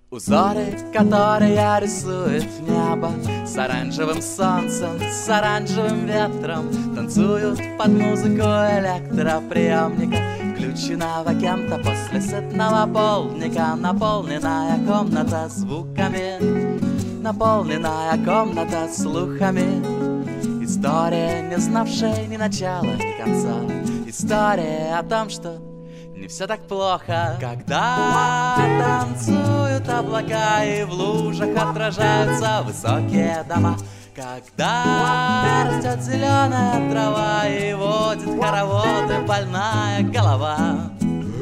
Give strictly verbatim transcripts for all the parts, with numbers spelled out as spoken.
Узоры, которые рисует небо, с оранжевым солнцем, с оранжевым ветром, танцуют под музыку электроприемника, включенного кем-то после сытного полдника. Наполненная комната звуками, наполненная комната слухами. История, не знавшая ни начала, ни конца. История о том, что не все так плохо, когда танцуют облака и в лужах отражаются высокие дома. Когда растет зеленая трава и водит хороводы больная голова.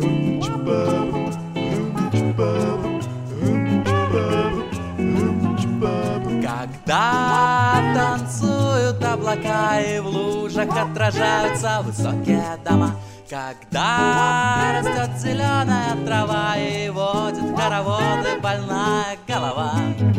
Когда танцуют облака и в лужах отражаются высокие дома. Когда растет зеленая трава и водит хороводы больная голова.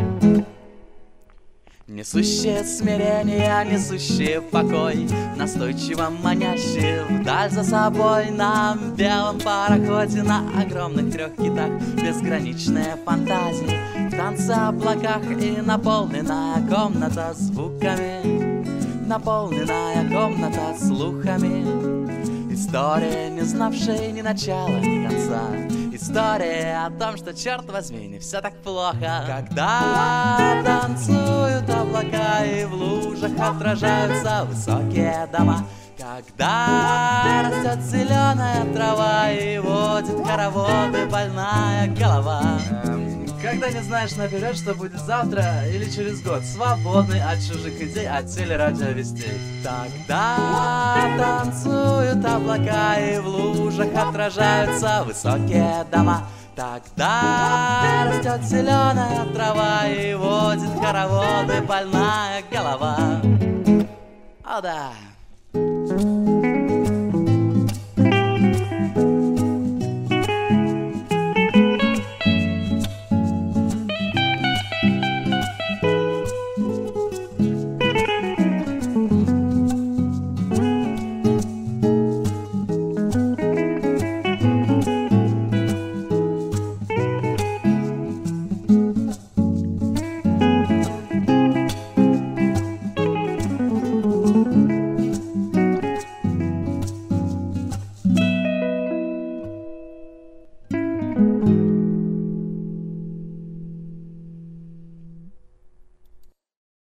Несущие смирение, несущие покой, настойчиво манящие вдаль за собой. На белом пароходе, на огромных трех китах, безграничные фантазии в танце облаках. И наполненная комната звуками, наполненная комната слухами. История, не знавшая ни начала, ни конца. История о том, что, черт возьми, не все так плохо. Когда танцуют облака и в лужах отражаются высокие дома. Когда растет зеленая трава и водит хороводы больная голова. Когда не знаешь наперед, что будет завтра или через год, свободный от чужих идей, от телерадиовестей. Тогда танцуют облака и в лужах отражаются высокие дома. Тогда растет зеленая трава и водит хороводы больная голова. О да!